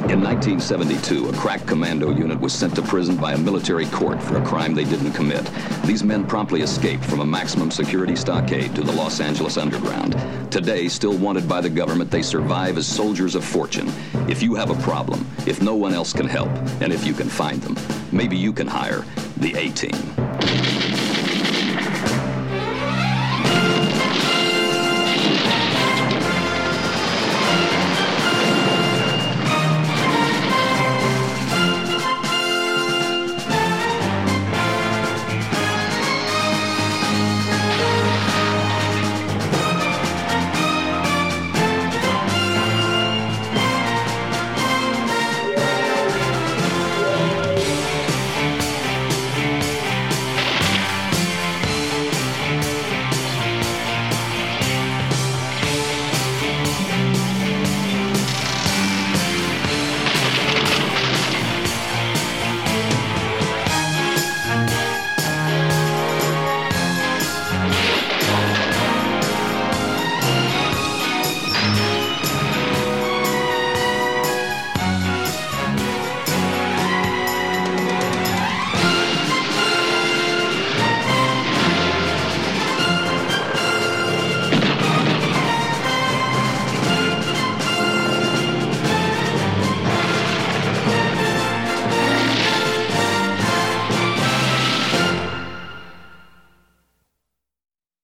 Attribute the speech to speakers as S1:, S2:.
S1: In 1972, a crack commando unit was sent to prison by a military court for a crime they didn't commit. These men promptly escaped from a maximum security stockade to the Los Angeles underground. Today, still wanted by the government, they survive as soldiers of fortune. If you have a problem, if no one else can help, and if you can find them, maybe you can hire the A-Team.